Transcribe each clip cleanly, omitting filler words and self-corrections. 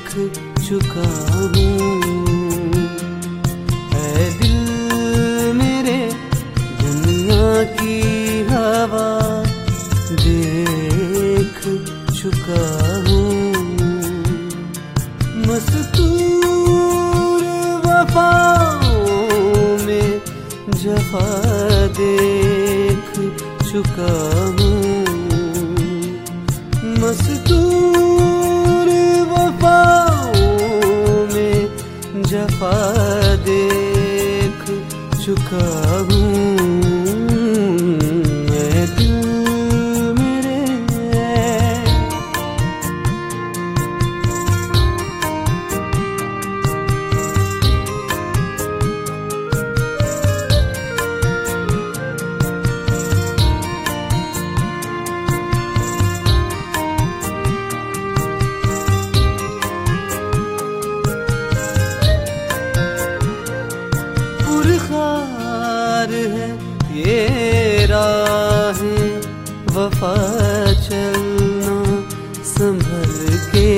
देख चुका हूँ। ऐ दिल मेरे दुनिया की हवा देख चुका हूँ। मस्तूर वफाओं में जफा देख चुका हूँ। मस्तूर वफाओं में जफा देख चुका हूँ। मैं दिल मेरे पुरखार है ये राहें वफा चलना संभल के।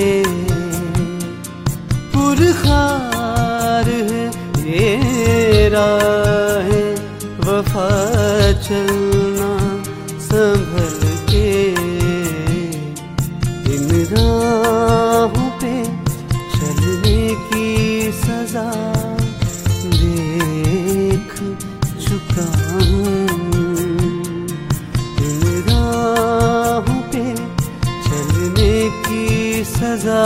पुरखार है ये राहें वफा चलना संभल के। इन राहों पे चलने की सजा देख चुका हूँ। इन राहों पे चलने की सजा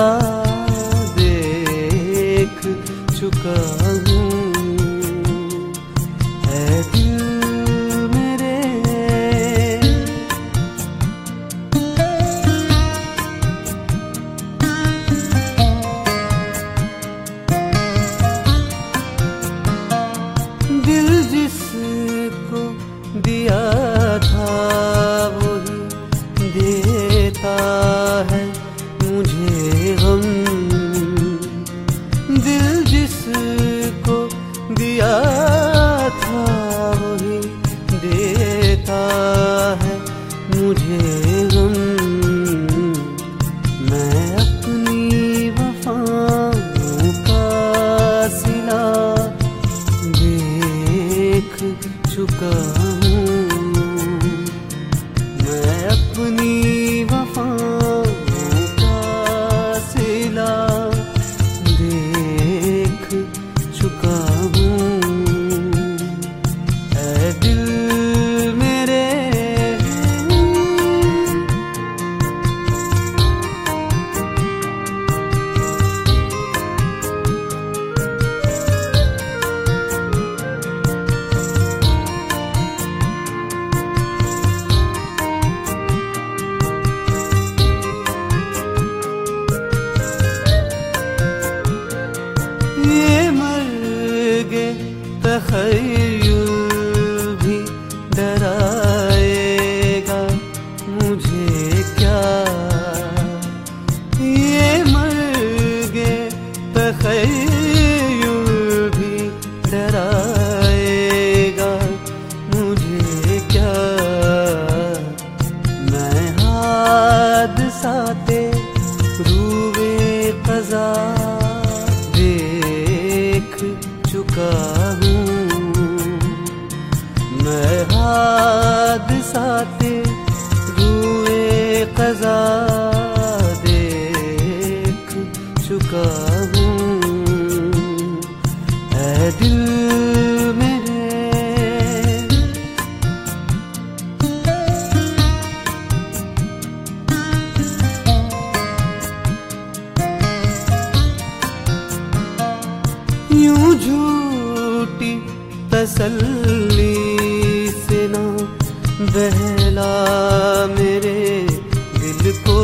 देख चुका हूँ। ऐ दिल मेरे दिल जिसको दिया था वही देता है मुझे गम। दिल जिसको दिया था वही देता है मुझे गम। मैं अपनी वफाओं का सिला देख चुका हूँ। मैं अपनी वफाओं का सिला देख चुका हूँ। ऐ दिल मेरे ये मर्गे तख़य्युल भी डराएगा मुझे क्या। ये मर्गे तख़य्युल भी डराएगा मुझे क्या। मैं हादसाते रूए क़ज़ा देख चुका हूँ। मैं हादसाते रूए क़ज़ा देख चुका हूँ। ऐ दिल मेरे यूं झूठी तसल्ली से ना बहला मेरे दिल को।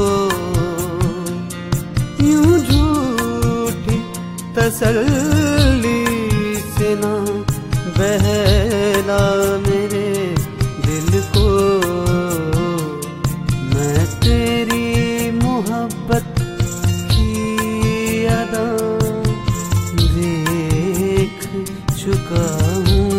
यूं झूठी तसल्ली से ना बहला मेरे दिल को। मैं तेरी मोहब्बत की अदा देख चुका हूँ।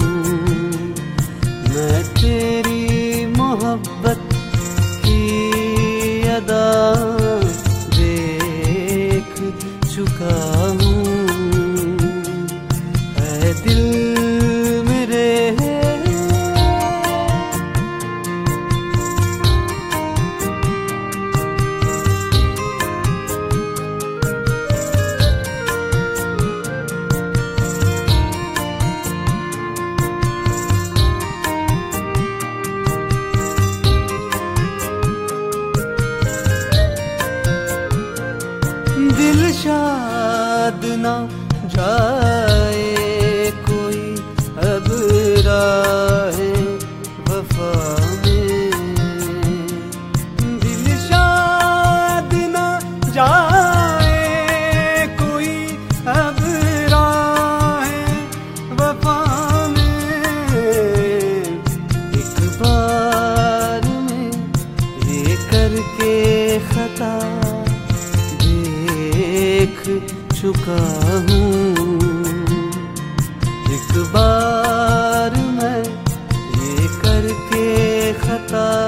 मैं तेरी मोहब्बत की अदा देख चुका हूँ। ऐ दिल मेरे दिल शाद ना जाए कोई अब राहे वफा में। दिल शाद ना जाए कोई अब राहे वफा में। एक बार में ये करके खता देख चुका हूँ। एक बार मैं ये करके खता